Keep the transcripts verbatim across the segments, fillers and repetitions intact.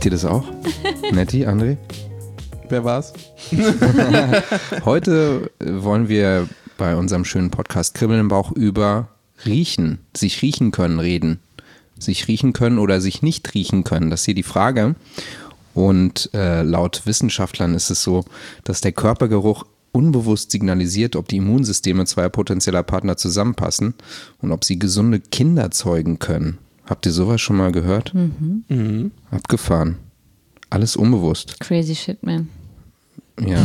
Riecht ihr das auch? Netti, André? Wer war's? Heute wollen wir bei unserem schönen Podcast Kribbeln im Bauch über Riechen, sich riechen können reden. Sich riechen können oder sich nicht riechen können. Das ist hier die Frage. Und äh, laut Wissenschaftlern ist es so, dass der Körpergeruch unbewusst signalisiert, ob die Immunsysteme zweier potenzieller Partner zusammenpassen und ob sie gesunde Kinder zeugen können. Habt ihr sowas schon mal gehört? Mhm. Mhm. Abgefahren. Alles unbewusst. Crazy shit, man. Ja.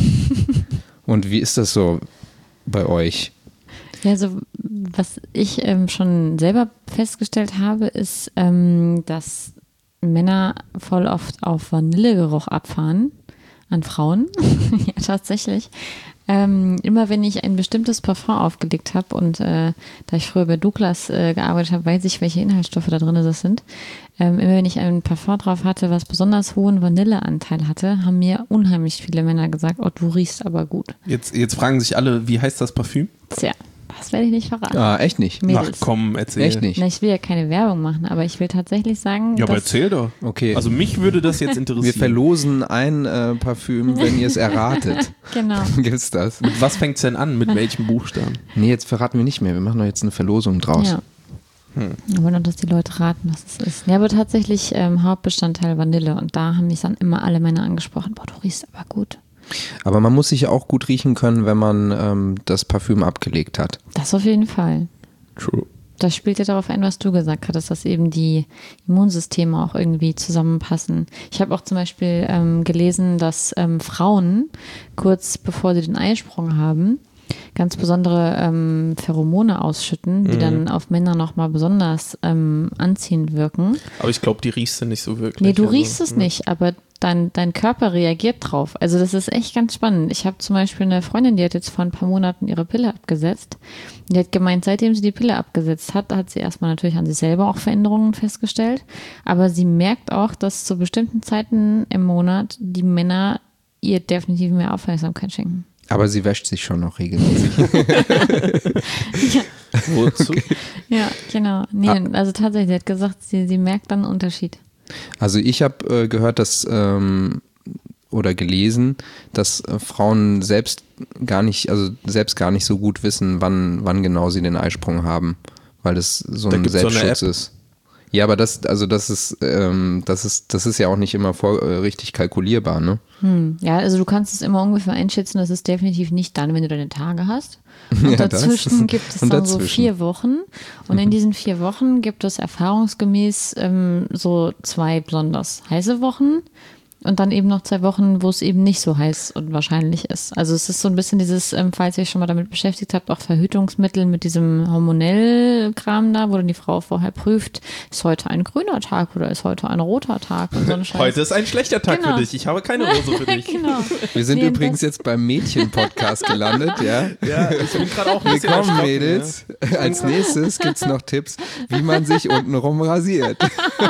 Und wie ist das so bei euch? Ja, also was ich ähm, schon selber festgestellt habe, ist, ähm, dass Männer voll oft auf Vanillegeruch abfahren an Frauen. Ja, tatsächlich. Ähm, immer wenn ich ein bestimmtes Parfum aufgelegt habe und äh, da ich früher bei Douglas äh, gearbeitet habe, weiß ich, welche Inhaltsstoffe da drin das sind. Ähm, immer wenn ich ein Parfum drauf hatte, was besonders hohen Vanilleanteil hatte, haben mir unheimlich viele Männer gesagt, oh, du riechst aber gut. Jetzt, jetzt fragen sich alle, wie heißt das Parfüm? Tja, das werde ich nicht verraten. Ah, echt nicht? Mädels. Ach komm, erzähl. Echt nicht? Na, ich will ja keine Werbung machen, aber ich will tatsächlich sagen, Ja, aber dass erzähl doch. Okay. Also mich würde das jetzt interessieren. Wir verlosen ein äh, Parfüm, wenn ihr es erratet. genau. Gibt's das? Mit was fängt's denn an? Mit welchem Buchstaben? Nee, jetzt verraten wir nicht mehr. Wir machen doch jetzt eine Verlosung draus. Ja. Hm. Wir wollen auch, dass die Leute raten, was es ist. Ja, aber tatsächlich ähm, Hauptbestandteil Vanille und da haben mich dann immer alle Männer angesprochen, boah, du riechst aber gut. Aber man muss sich ja auch gut riechen können, wenn man ähm, das Parfüm abgelegt hat. Das auf jeden Fall. True. Das spielt ja darauf ein, was du gesagt hattest, dass eben die Immunsysteme auch irgendwie zusammenpassen. Ich habe auch zum Beispiel ähm, gelesen, dass ähm, Frauen kurz bevor sie den Eisprung haben, ganz besondere ähm, Pheromone ausschütten, die mhm. dann auf Männer nochmal besonders ähm, anziehend wirken. Aber ich glaube, die riechst du nicht so wirklich. Nee, du also, riechst es ne? nicht, aber dein, dein Körper reagiert drauf. Also das ist echt ganz spannend. Ich habe zum Beispiel eine Freundin, die hat jetzt vor ein paar Monaten ihre Pille abgesetzt. Die hat gemeint, seitdem sie die Pille abgesetzt hat, hat sie erstmal natürlich an sich selber auch Veränderungen festgestellt. Aber sie merkt auch, dass zu bestimmten Zeiten im Monat die Männer ihr definitiv mehr Aufmerksamkeit schenken. Aber sie wäscht sich schon noch regelmäßig. Ja. Wozu? Okay. Ja, genau. Nee, ah. Also tatsächlich, sie hat gesagt, sie, sie merkt dann einen Unterschied. Also ich habe äh, gehört, dass ähm, oder gelesen, dass äh, Frauen selbst gar nicht, also selbst gar nicht so gut wissen, wann, wann genau sie den Eisprung haben, weil das so ein Selbstschutz so ist. Ja, aber das, also das ist, ähm, das ist, das ist ja auch nicht immer vor, äh, richtig kalkulierbar, ne? Hm. Ja, also du kannst es immer ungefähr einschätzen, das ist definitiv nicht dann, wenn du deine Tage hast. Und ja, dazwischen gibt es dann dazwischen. so vier Wochen. Und mhm. in diesen vier Wochen gibt es erfahrungsgemäß ähm, so zwei besonders heiße Wochen. Und dann eben noch zwei Wochen, wo es eben nicht so heiß und wahrscheinlich ist. Also es ist so ein bisschen dieses, ähm, falls ihr euch schon mal damit beschäftigt habt, auch Verhütungsmittel mit diesem Hormonell-Kram da, wo dann die Frau vorher prüft, ist heute ein grüner Tag oder ist heute ein roter Tag und so ein Scheiß. Heute ist ein schlechter Tag genau. für dich. Ich habe keine Rose für dich. Genau. Wir sind nee, übrigens jetzt beim Mädchen-Podcast gelandet, ja? Ja, ich bin gerade auch ein bisschen Willkommen, Mädels. Ja. Als nächstes gibt es noch Tipps, wie man sich untenrum rasiert.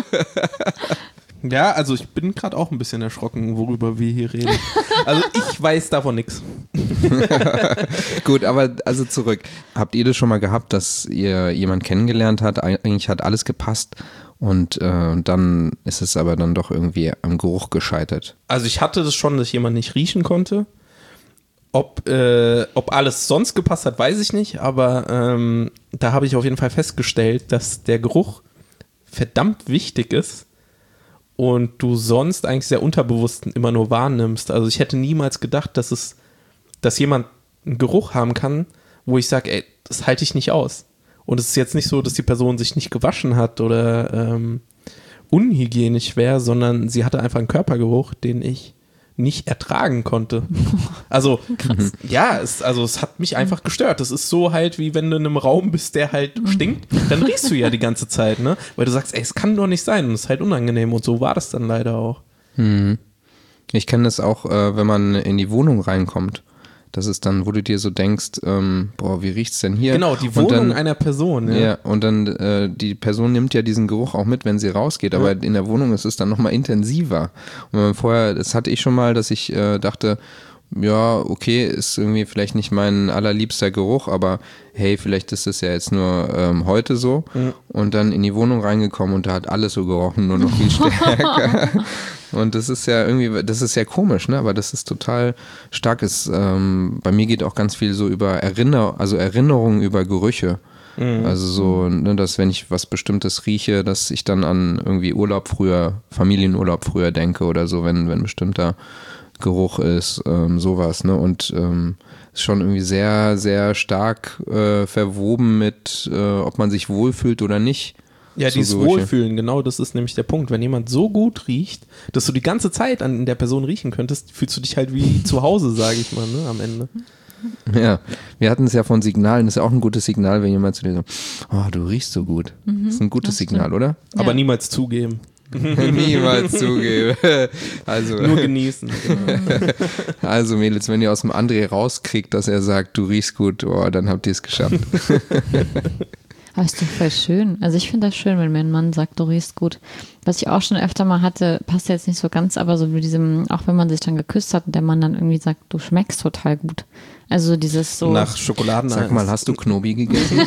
Ja, also ich bin gerade auch ein bisschen erschrocken, worüber wir hier reden. Also ich weiß davon nichts. Gut, aber also zurück. Habt ihr das schon mal gehabt, dass ihr jemanden kennengelernt habt, eigentlich hat alles gepasst und äh, dann ist es aber dann doch irgendwie am Geruch gescheitert? Also ich hatte das schon, dass jemand nicht riechen konnte. Ob, äh, ob alles sonst gepasst hat, weiß ich nicht, aber ähm, da habe ich auf jeden Fall festgestellt, dass der Geruch verdammt wichtig ist. Und du sonst eigentlich sehr unterbewusst immer nur wahrnimmst. Also ich hätte niemals gedacht, dass es, dass jemand einen Geruch haben kann, wo ich sage, ey, das halte ich nicht aus. Und es ist jetzt nicht so, dass die Person sich nicht gewaschen hat oder ähm, unhygienisch wäre, sondern sie hatte einfach einen Körpergeruch, den ich nicht ertragen konnte. Also, krass. Ja, es, also es hat mich einfach gestört. Das ist so halt, wie wenn du in einem Raum bist, der halt stinkt, dann riechst du ja die ganze Zeit, ne? Weil du sagst, ey, es kann doch nicht sein und es ist halt unangenehm und so war das dann leider auch. Hm. Ich kenne das auch, äh, wenn man in die Wohnung reinkommt. Das ist dann, wo du dir so denkst, ähm, boah, wie riecht's denn hier? Genau, die Wohnung dann, einer Person. Ja, ja und dann, äh, die Person nimmt ja diesen Geruch auch mit, wenn sie rausgeht, aber ja. in der Wohnung ist es dann nochmal intensiver. Und wenn man vorher, das hatte ich schon mal, dass ich äh, dachte, ja, okay, ist irgendwie vielleicht nicht mein allerliebster Geruch, aber hey, vielleicht ist es ja jetzt nur ähm, heute so. Mhm. Und dann in die Wohnung reingekommen und da hat alles so gerochen, nur noch viel stärker. Und das ist ja irgendwie, das ist ja komisch, ne? Aber das ist total stark. Ist, ähm, bei mir geht auch ganz viel so über Erinner, also Erinnerungen über Gerüche. Mhm. Also so, ne, dass wenn ich was Bestimmtes rieche, dass ich dann an irgendwie Urlaub früher, Familienurlaub früher denke oder so, wenn, wenn bestimmter Geruch ist, ähm, sowas, ne? Und ähm, ist schon irgendwie sehr, sehr stark äh, verwoben mit, äh, ob man sich wohlfühlt oder nicht. Ja, dieses Gerüche. Wohlfühlen, genau, das ist nämlich der Punkt. Wenn jemand so gut riecht, dass du die ganze Zeit an der Person riechen könntest, fühlst du dich halt wie zu Hause, sage ich mal, ne, am Ende. Ja, wir hatten es ja von Signalen, das ist ja auch ein gutes Signal, wenn jemand zu dir so, oh, du riechst so gut. Mhm, das ist ein gutes Signal, oder? Ja. Aber niemals zugeben. Niemals zugeben. Also, nur genießen. Genau. Also Mädels, wenn ihr aus dem André rauskriegt, dass er sagt, du riechst gut, oh, dann habt ihr es geschafft. Aber ist doch voll schön. Also ich finde das schön, wenn mir ein Mann sagt, du riechst gut. Was ich auch schon öfter mal hatte, passt jetzt nicht so ganz, aber so mit diesem, auch wenn man sich dann geküsst hat und der Mann dann irgendwie sagt, du schmeckst total gut. Also dieses so. Nach Schokoladen. Sag mal, hast du Knobi gegessen?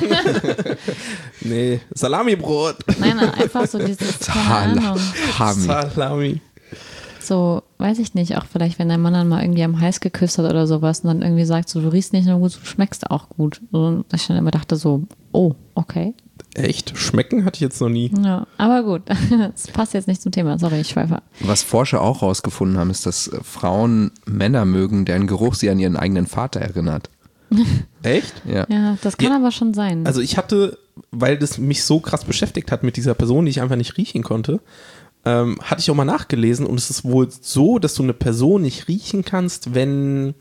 Nee, Salamibrot. Nein, nein, einfach so dieses, keine Ahnung. Salami. So, weiß ich nicht, auch vielleicht, wenn dein Mann dann mal irgendwie am Hals geküsst hat oder sowas und dann irgendwie sagt, so, du riechst nicht nur gut, du schmeckst auch gut. Und ich dann immer dachte so, oh, okay. Echt? Schmecken hatte ich jetzt noch nie. Ja, aber gut, das passt jetzt nicht zum Thema, sorry, ich schweife. Was Forscher auch rausgefunden haben, ist, dass Frauen Männer mögen, deren Geruch sie an ihren eigenen Vater erinnert. Echt? Ja. Ja, das kann ja, aber schon sein. Also ich hatte, weil das mich so krass beschäftigt hat mit dieser Person, die ich einfach nicht riechen konnte, ähm, hatte ich auch mal nachgelesen und es ist wohl so, dass du eine Person nicht riechen kannst, wenn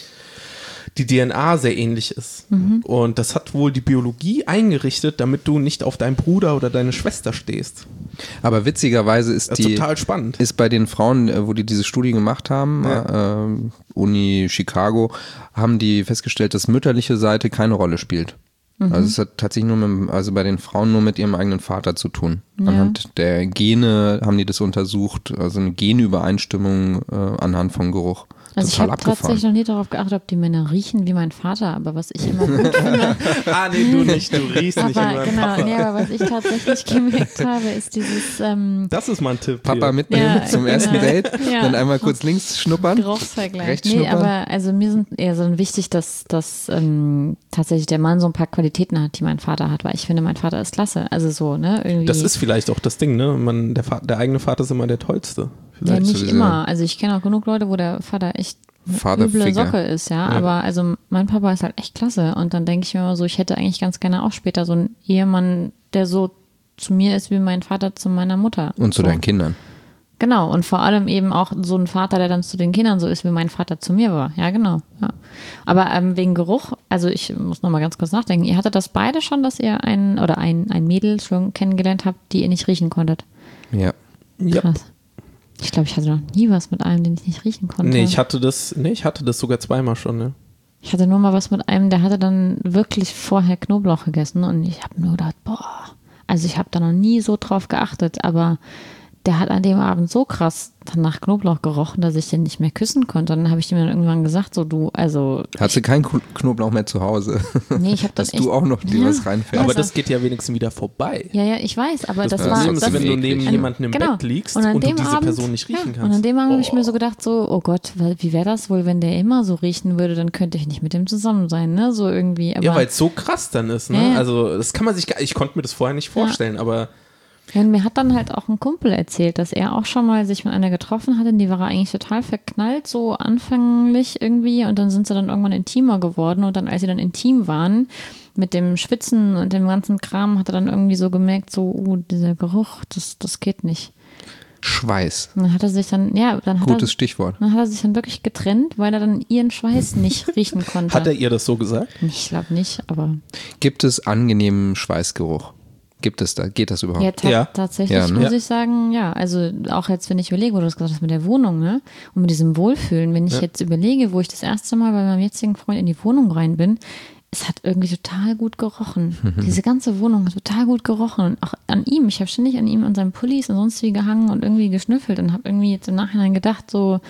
die D N A sehr ähnlich ist. Mhm. Und das hat wohl die Biologie eingerichtet, damit du nicht auf deinen Bruder oder deine Schwester stehst. Aber witzigerweise ist das die total spannend. Ist bei den Frauen, wo die diese Studie gemacht haben, ja. äh, Uni Chicago, haben die festgestellt, dass mütterliche Seite keine Rolle spielt. Mhm. Also es hat tatsächlich nur mit, also bei den Frauen nur mit ihrem eigenen Vater zu tun. Ja. Anhand der Gene haben die das untersucht, also eine Genübereinstimmung äh, anhand von Geruch. Also Total ich habe tatsächlich noch nie darauf geachtet, ob die Männer riechen wie mein Vater, aber was ich immer gut finde. ah, nee, du nicht, du riechst aber, nicht wie mein genau, Papa. Nee, aber was ich tatsächlich gemerkt habe, ist dieses ähm, das ist mein Tipp. Papa hier. mitnehmen ja, zum ersten ja, Date, ja. dann einmal kurz links schnuppern, Geruchsvergleich. rechts Nee, schnuppern. aber also mir sind eher so wichtig, dass, dass ähm, tatsächlich der Mann so ein paar Qualitäten hat, die mein Vater hat, weil ich finde, mein Vater ist klasse. Also so, ne, irgendwie. Das ist vielleicht auch das Ding, ne? Man, der, Vater, der eigene Vater ist immer der Tollste. Ja, nicht sowieso. immer. Also ich kenne auch genug Leute, wo der Vater echt eine üble Socke ist, ja? ja. Aber also mein Papa ist halt echt klasse. Und dann denke ich mir immer so, ich hätte eigentlich ganz gerne auch später so einen Ehemann, der so zu mir ist wie mein Vater zu meiner Mutter. Und zu so. deinen Kindern. Genau, und vor allem eben auch so ein Vater, der dann zu den Kindern so ist, wie mein Vater zu mir war. Ja, genau. Ja. Aber ähm, wegen Geruch, also ich muss nochmal ganz kurz nachdenken, ihr hattet das beide schon, dass ihr ein oder ein, ein Mädel schon kennengelernt habt, die ihr nicht riechen konntet? Ja. Ja. Krass. Ich glaube, ich hatte noch nie was mit einem, den ich nicht riechen konnte. Nee, ich hatte das, nee, ich hatte das sogar zweimal schon, ne? Ich hatte nur mal was mit einem, der hatte dann wirklich vorher Knoblauch gegessen und ich habe nur gedacht, boah, also ich habe da noch nie so drauf geachtet, aber der hat an dem Abend so krass dann nach Knoblauch gerochen, dass ich den nicht mehr küssen konnte. Und dann habe ich ihm dann irgendwann gesagt, so du, also. Hast du keinen Knoblauch mehr zu Hause? Nee, ich habe das Dass echt, du auch noch dir ja, was reinfährst. Aber das geht ja wenigstens wieder vorbei. Ja, ja, ich weiß, aber das, das war. Problem ist, das, wenn du neben an, jemandem im genau. Bett liegst und, und, du diese Abend, Person nicht riechen ja, kannst. Und an dem Abend oh. habe ich mir so gedacht, so, oh Gott, wie wäre das wohl, wenn der immer so riechen würde, dann könnte ich nicht mit dem zusammen sein, ne? So irgendwie. Aber, ja, weil es so krass dann ist, ne? Ja, ja. Also, das kann man sich gar, ich konnte mir das vorher nicht vorstellen, ja. aber. Ja, und mir hat dann halt auch ein Kumpel erzählt, dass er auch schon mal sich mit einer getroffen hatte, in die war er eigentlich total verknallt, so anfänglich irgendwie, und dann sind sie dann irgendwann intimer geworden und dann, als sie dann intim waren, mit dem Schwitzen und dem ganzen Kram, hat er dann irgendwie so gemerkt, so, uh, dieser Geruch, das, das geht nicht. Schweiß. Und dann hat er sich dann, ja, dann hat Gutes er, Stichwort. Dann hat er sich dann wirklich getrennt, weil er dann ihren Schweiß nicht riechen konnte. Hat er ihr das so gesagt? Ich glaube nicht, aber. Gibt es angenehmen Schweißgeruch? Gibt es da? Geht das überhaupt? Ja, ta- Ja. tatsächlich Ja, ne? muss Ja. ich sagen, ja. Also auch jetzt, wenn ich überlege, wo du das gesagt hast mit der Wohnung, ne? Und mit diesem Wohlfühlen, wenn ich Ja. jetzt überlege, wo ich das erste Mal bei meinem jetzigen Freund in die Wohnung rein bin, es hat irgendwie total gut gerochen. Diese ganze Wohnung hat total gut gerochen. Und auch an ihm. Ich habe ständig an ihm, an seinem Pullis und sonst wie gehangen und irgendwie geschnüffelt und habe irgendwie jetzt im Nachhinein gedacht, so,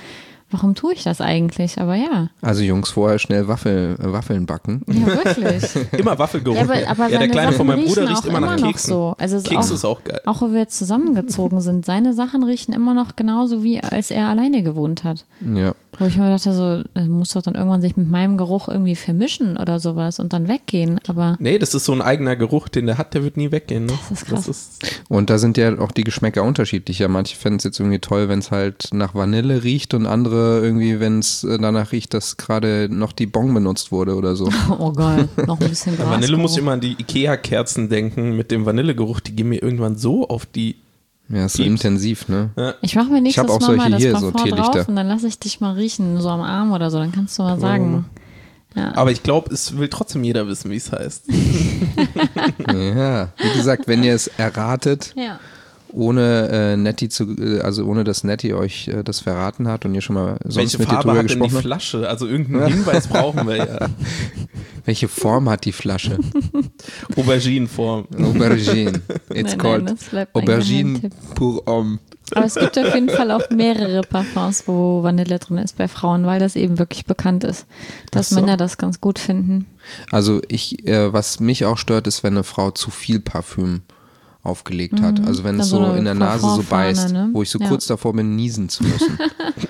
warum tue ich das eigentlich? Aber ja. Also Jungs, vorher schnell Waffel, äh, Waffeln backen. Ja, wirklich. Immer Waffelgeruch. Ja, aber, aber ja, der Kleine Sachen von meinem Bruder riechen riecht auch immer nach noch Keksen. So. Also es Keks ist, auch, ist auch geil. Auch wenn wir jetzt zusammengezogen sind, seine Sachen riechen immer noch genauso, wie als er alleine gewohnt hat. Ja. Wo ich mir dachte, so, das muss doch dann irgendwann sich mit meinem Geruch irgendwie vermischen oder sowas und dann weggehen. Aber nee, das ist so ein eigener Geruch, den der hat, der wird nie weggehen. Ne? Das ist krass. Das ist Und da sind ja auch die Geschmäcker unterschiedlich. Ja, manche fänden es jetzt irgendwie toll, wenn es halt nach Vanille riecht und andere irgendwie, wenn es danach riecht, dass gerade noch die Bon benutzt wurde oder so. oh geil, noch ein bisschen Gras. Vanille muss ich immer an die Ikea-Kerzen denken mit dem Vanillegeruch. Die gehen mir irgendwann so auf die. Ja, ist so Pieps. intensiv, ne? Ja. Ich mache mir nächstes Ich hab auch Mal mal solche das hier, Parfum so Teelichter. drauf und dann lasse ich dich mal riechen, so am Arm oder so, dann kannst du mal sagen. Ja. Aber ich glaube, es will trotzdem jeder wissen, wie es heißt. Ja, wie gesagt, wenn ihr es erratet, ja. ohne äh, Nettie zu, äh, also ohne dass Nettie euch äh, das verraten hat und ihr schon mal sonst Welche mit ihr Farbe drüber hat denn die gesprochen habt. Flasche? Also irgendeinen Hinweis brauchen wir ja. Welche Form hat die Flasche? Auberginenform. Aubergine. It's Nein, called nein, das bleibt ein Aubergine Geheimtipp. pour homme. Aber es gibt auf jeden Fall auch mehrere Parfums, wo Vanille drin ist bei Frauen, weil das eben wirklich bekannt ist, dass Ach so. Männer das ganz gut finden. Also ich, äh, was mich auch stört, ist, wenn eine Frau zu viel Parfüm aufgelegt hat. Also wenn Dann es so so eine in der Nase so Parfumfahne, beißt, ne? wo ich so Ja. kurz davor bin, niesen zu müssen.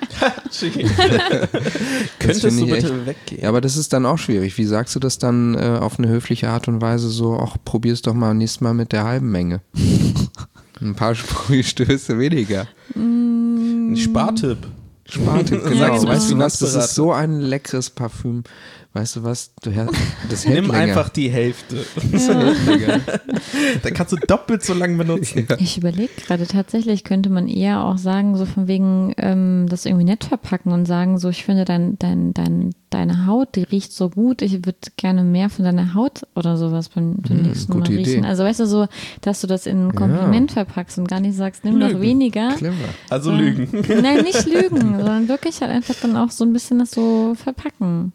Könntest finde du ich bitte echt- weggehen? Ja, aber das ist dann auch schwierig. Wie sagst du das dann äh, auf eine höfliche Art und Weise so, ach, probier's doch mal nächstes Mal mit der halben Menge. Ein paar Sprühstöße weniger. Ein Spartipp. Spartipp, Ja, genau. genau. Weißt du was, das Finanzberater. ist so ein leckeres Parfüm. Weißt du was, du, her- das hält Nimm länger. einfach die Hälfte. Das hält länger. Dann kannst du doppelt so lange benutzen. Ich überlege gerade, tatsächlich könnte man eher auch sagen, so von wegen ähm, das irgendwie nett verpacken und sagen, so ich finde dein, dein, dein, deine Haut, die riecht so gut, ich würde gerne mehr von deiner Haut oder sowas beim, beim nächsten Mal gute riechen. Idee. Also weißt du so, dass du das in ein Kompliment verpackst und gar nicht sagst, nimm doch Lügen. weniger. Clever. Also lügen. Nein, nicht lügen, sondern wirklich halt einfach dann auch so ein bisschen das so verpacken.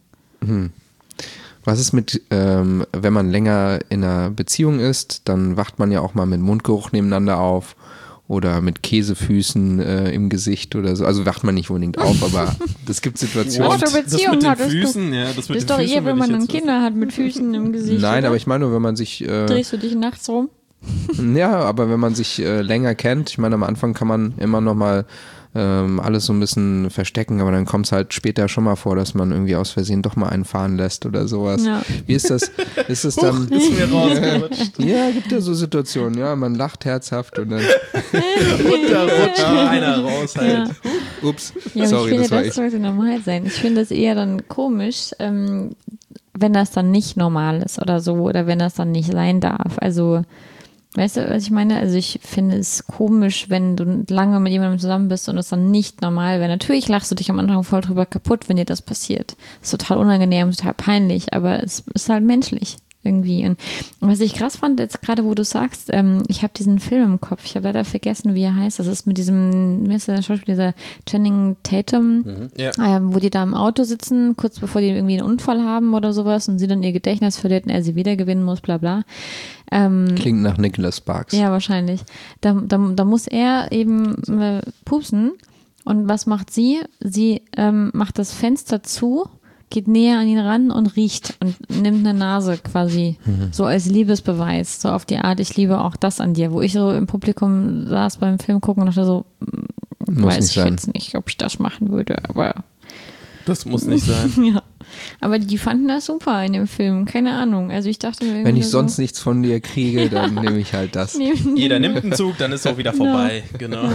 Was ist mit, ähm, wenn man länger in einer Beziehung ist, dann wacht man ja auch mal mit Mundgeruch nebeneinander auf oder mit Käsefüßen äh, im Gesicht oder so. Also wacht man nicht unbedingt auf, aber es gibt Situationen. What? das Beziehung mit den hattest du. Füßen, ja, das Das mit ist den doch Füßen eher, wenn würde man ich dann jetzt- Kinder hat mit Füßen im Gesicht. Nein, oder? aber ich meine nur, wenn man sich, äh, Drehst du dich nachts rum? ja, aber wenn man sich äh, länger kennt, ich meine, am Anfang kann man immer noch mal ähm, alles so ein bisschen verstecken, aber dann kommt es halt später schon mal vor, dass man irgendwie aus Versehen doch mal einen fahren lässt oder sowas. Ja. Wie ist das? Ist es dann? Ist mir rausgerutscht. Ja, gibt ja so Situationen, ja, man lacht herzhaft und dann, Runterrutscht, einer raus halt. ups, Ja, aber sorry, ich finde, das war das ich. sollte normal sein. Ich finde das eher dann komisch, ähm, wenn das dann nicht normal ist oder so, oder wenn das dann nicht sein darf. Also, weißt du, was ich meine? Also ich finde es komisch, wenn du lange mit jemandem zusammen bist und es dann nicht normal wäre. Natürlich lachst du dich am Anfang voll drüber kaputt, wenn dir das passiert. Das ist total unangenehm, total peinlich, aber es ist halt menschlich. Irgendwie. Und was ich krass fand, jetzt gerade wo du sagst, ähm, ich habe diesen Film im Kopf, ich habe leider vergessen, wie er heißt. Das ist mit diesem, wie ist der Schauspieler, dieser Channing Tatum, Ja. ähm, wo die da im Auto sitzen, kurz bevor die irgendwie einen Unfall haben oder sowas und sie dann ihr Gedächtnis verliert und er sie wiedergewinnen muss, bla bla. Ähm, Klingt nach Nicholas Sparks. ja, wahrscheinlich. Da, da, da muss er eben äh, pupsen. Und was macht sie? Sie ähm, macht das Fenster zu, geht näher an ihn ran und riecht und nimmt eine Nase quasi so als Liebesbeweis. So auf die Art, ich liebe auch das an dir. Wo ich so im Publikum saß beim Film gucken und dachte so, mm, Muss weiß nicht ich sein. jetzt nicht, ob ich das machen würde, aber Das muss nicht sein. ja. Aber die fanden das super in dem Film. Keine Ahnung. Also ich dachte mir Wenn irgendwie ich sonst so, nichts von dir kriege, dann nehme ich halt das. nee, Jeder nimmt einen Zug, dann ist auch wieder vorbei. Genau.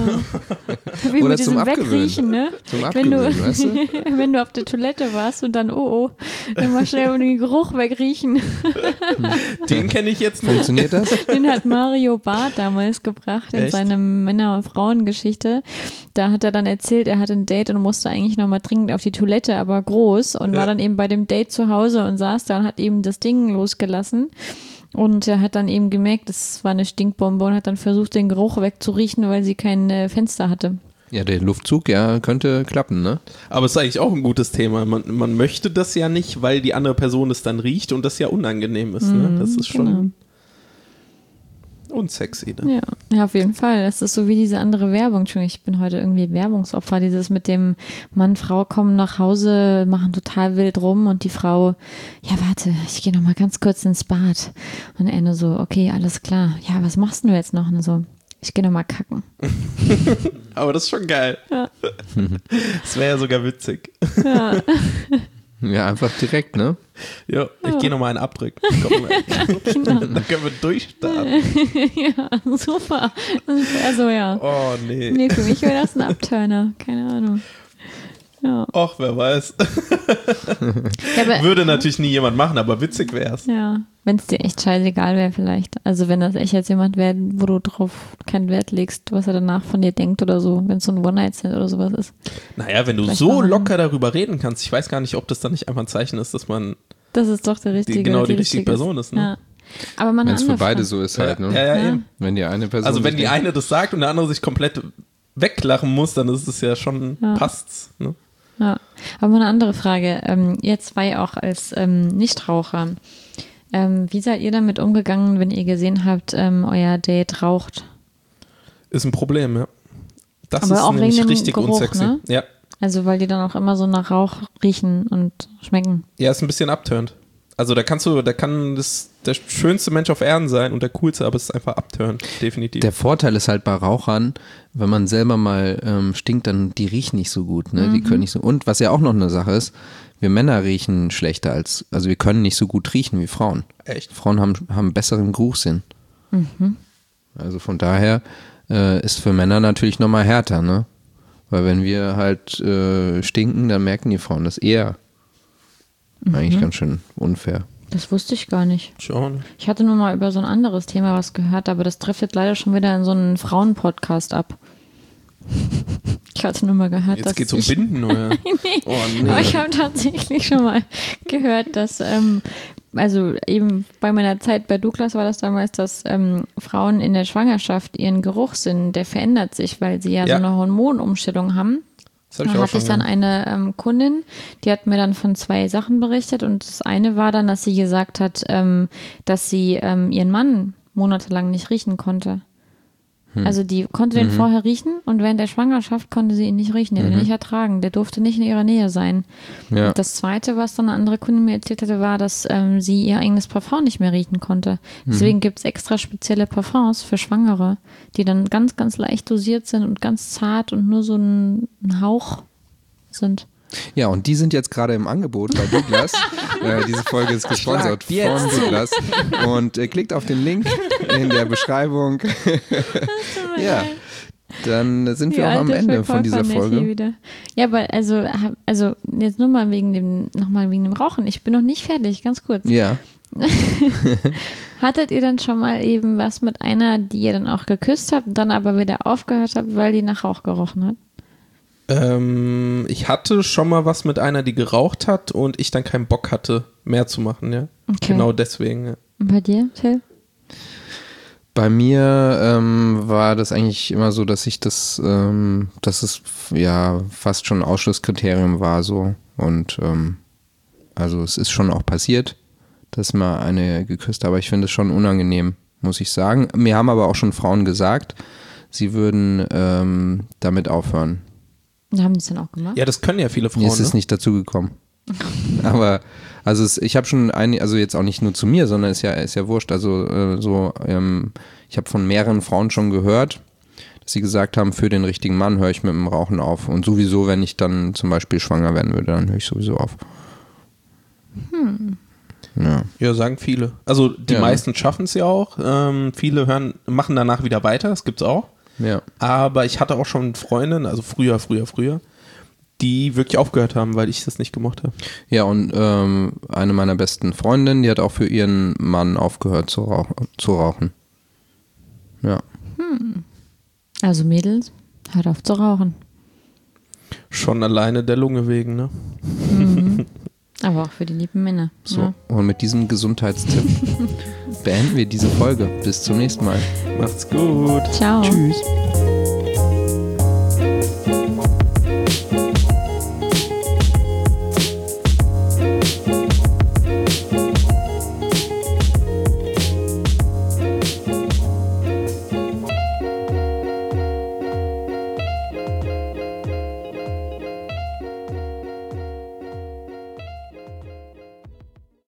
wie Oder mit zum diesem Abgewöhnen. Wegriechen, ne? Zum Wenn du, Abgewöhnen, weißt du? wenn du auf der Toilette warst und dann, oh, oh, dann mal schnell den Geruch wegriechen. Den kenne ich jetzt nicht. Funktioniert das? Den hat Mario Barth damals gebracht in Echt? seiner Männer- und Frauengeschichte. Da hat er dann erzählt, er hatte ein Date und musste eigentlich nochmal dringend auf die Toilette, aber groß und war dann eben bei dem Date zu Hause und saß da und hat eben das Ding losgelassen. Und er hat dann eben gemerkt, das war eine Stinkbombe und hat dann versucht, den Geruch wegzuriechen, weil sie kein äh, Fenster hatte. Ja, der Luftzug, ja, könnte klappen, ne? Aber es ist eigentlich auch ein gutes Thema. Man, man möchte das ja nicht, weil die andere Person es dann riecht und das ja unangenehm ist. Ne? Das ist schon. genau. unsexy, ne? Ja. ja, auf jeden Fall. Das ist so wie diese andere Werbung. Ich bin heute irgendwie Werbungsopfer. Dieses mit dem Mann, Frau kommen nach Hause, machen total wild rum und die Frau, ja warte, ich gehe noch mal ganz kurz ins Bad. Und er nur so, okay, alles klar. Ja, was machst du jetzt noch? Und so, ich gehe noch mal kacken. Aber das ist schon geil. Ja. Das wäre ja sogar witzig. Ja. Ja, einfach direkt, ne? Ja, ich ja. gehe nochmal einen Abdruck. Komm mal. Genau. Dann können wir durchstarten. Ja, super. Also ja. Oh, nee. Nee, für mich wäre das ein Abturner. Keine Ahnung. Ja. Och, wer weiß. Ja, aber, würde natürlich nie jemand machen, aber witzig wär's. Ja, wenn es dir echt scheißegal wäre vielleicht. Also wenn das echt jetzt jemand wäre, wo du drauf keinen Wert legst, was er danach von dir denkt oder so, wenn es so ein One-Night-Stand oder sowas ist. Naja, wenn du vielleicht so locker darüber reden kannst, ich weiß gar nicht, ob das dann nicht einfach ein Zeichen ist, dass man das ist doch der richtige, die, genau die, die richtige Person ist. Ne? Ja. Aber wenn es für beide so ist halt, ja, ne? Ja, ja, ja. Wenn die eine Person also wenn die eine das sagt und der andere sich komplett weglachen muss, dann ist es ja schon, ja. passt's, ne? Ja, aber mal eine andere Frage. Ähm, ihr zwei auch als ähm, Nichtraucher. Ähm, wie seid ihr damit umgegangen, wenn ihr gesehen habt, ähm, euer Date raucht? Ist ein Problem, ja. Das aber ist auch nämlich wegen dem richtig Geruch, unsexy. Ne? Ja. Also weil die dann auch immer so nach Rauch riechen und schmecken. Ja, ist ein bisschen abturnt. Also da kannst du, da kann das der schönste Mensch auf Erden sein und der coolste, aber es ist einfach abturnt, definitiv. Der Vorteil ist halt bei Rauchern, wenn man selber mal ähm, stinkt, dann die riechen nicht so gut, ne? Mhm. Die können nicht so. Und was ja auch noch eine Sache ist, wir Männer riechen schlechter als, also wir können nicht so gut riechen wie Frauen. Echt? Frauen haben haben besseren Geruchssinn. Mhm. Also von daher äh, ist für Männer natürlich nochmal härter, ne? Weil wenn wir halt äh, stinken, dann merken die Frauen das eher. Mhm. Eigentlich ganz schön unfair. Das wusste ich gar nicht. Schon. Ich hatte nur mal über so ein anderes Thema was gehört, aber das driftet leider schon wieder in so einen Frauenpodcast ab. Ich hatte nur mal gehört, Jetzt dass geht's um ich, Binden, oder? nee, oh, nee. Aber ich habe tatsächlich schon mal gehört, dass, ähm, also eben bei meiner Zeit bei Douglas war das damals, dass ähm, Frauen in der Schwangerschaft ihren Geruchssinn, der verändert sich, weil sie ja, ja. so eine Hormonumstellung haben. Das hab ich dann auch hatte schon ich dann eine ähm, Kundin, die hat mir dann von zwei Sachen berichtet und das eine war dann, dass sie gesagt hat, ähm, dass sie ähm, ihren Mann monatelang nicht riechen konnte. Hm. Also die konnte den mhm. vorher riechen und während der Schwangerschaft konnte sie ihn nicht riechen, der mhm. ihn nicht ertragen, der durfte nicht in ihrer Nähe sein. Ja. Und das zweite, was dann eine andere Kundin mir erzählt hatte, war, dass ähm, sie ihr eigenes Parfum nicht mehr riechen konnte. Deswegen mhm. gibt es extra spezielle Parfums für Schwangere, die dann ganz, ganz leicht dosiert sind und ganz zart und nur so ein, ein Hauch sind. Ja, und die sind jetzt gerade im Angebot bei Douglas. äh, diese Folge ist gesponsert von Douglas. Und äh, klickt auf den Link in der Beschreibung. Ja, dann sind wir Die auch am Ende von dieser Folge. Wieder. Ja, aber also, also jetzt nur mal wegen dem, nochmal wegen dem Rauchen. Ich bin noch nicht fertig, ganz kurz. Ja. Hattet ihr dann schon mal eben was mit einer, die ihr dann auch geküsst habt, dann aber wieder aufgehört habt, weil die nach Rauch gerochen hat? Ähm, ich hatte schon mal was mit einer, die geraucht hat und ich dann keinen Bock hatte, mehr zu machen, ja. Okay. Genau deswegen, ja. Und bei dir, Till? Bei mir ähm, war das eigentlich immer so, dass ich das, ähm, dass es ja fast schon ein Ausschlusskriterium war so und ähm, also es ist schon auch passiert, dass mal eine geküsst, aber ich finde es schon unangenehm, muss ich sagen. Mir haben aber auch schon Frauen gesagt, sie würden ähm, damit aufhören. Haben die es dann auch gemacht? Ja, das können ja viele Frauen. Mir ist es ne? nicht dazu gekommen. Aber also es, ich habe schon ein, also jetzt auch nicht nur zu mir, sondern ist ja ist ja wurscht. Also äh, so, ähm, ich habe von mehreren Frauen schon gehört, dass sie gesagt haben, für den richtigen Mann höre ich mit dem Rauchen auf. Und sowieso, wenn ich dann zum Beispiel schwanger werden würde, dann höre ich sowieso auf. Hm. Ja. Ja, sagen viele. Also die Ja. meisten schaffen es ja auch. Ähm, viele hören, machen danach wieder weiter, das gibt's auch. Ja. Aber ich hatte auch schon Freundinnen, also früher, früher, früher, die wirklich aufgehört haben, weil ich das nicht gemocht habe. Ja, und ähm, eine meiner besten Freundinnen, die hat auch für ihren Mann aufgehört zu rauchen. Zu rauchen. Ja. Hm. Also Mädels, hört auf zu rauchen. Schon alleine der Lunge wegen, ne? Mhm. Aber auch für die lieben Männer. So, Ja. und mit diesem Gesundheitstipp beenden wir diese Folge. Bis zum nächsten Mal. Macht's gut. Ciao. Tschüss.